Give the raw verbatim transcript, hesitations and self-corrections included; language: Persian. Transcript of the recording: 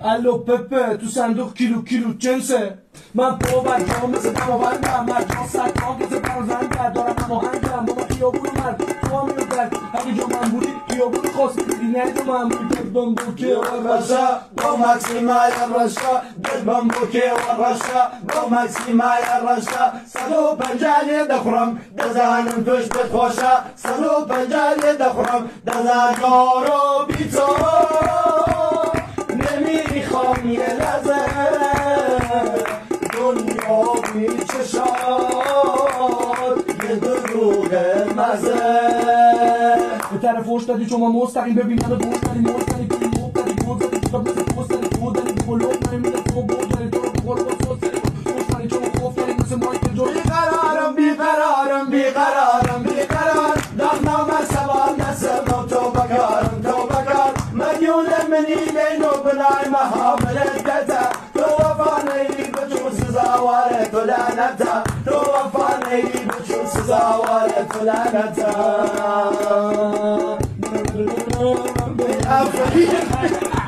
الو پپه تو صندوق کیلو کیلو جنسه من پا بر جا مثل دماوندم مرجان سکان که برزنده دارم هماهنگم با ما خیابون مرد تو هم میرد اگه جا من بودی خیابون خواست دیدی نه جا من بودی دلبم بوکه و رشا با مکسیمای رشا دلبم بوکه و رشا با مکسیمای رشا صد و پنجالی دخورم دزانم توش بتخوشا صد و پنجالی دخورم دزانگارو بیتارو نمیخوام یه لحظه دنیا بی چشاد یه دروغ مزه به طرف فوش دادی شما مستقیم ببین همه دوست داری مستقیم کنی موب داری گوز داری کتاب مثل دوست داری خود داری بلوگ داری میده تو بود داری تو رو بخور با سوز داری دوست داری چون خوف داری مثل مایکل جو بیقرارم بیقرارم بیقرارم بیقرار دخنام سوال نسم تو بکارم تو بکار مدیون منی بینو بنای محاملتتا تو وفا نیری بچون سزاواره تو لعنتا تو وفا نیری بچون سزاواره تو لعنتا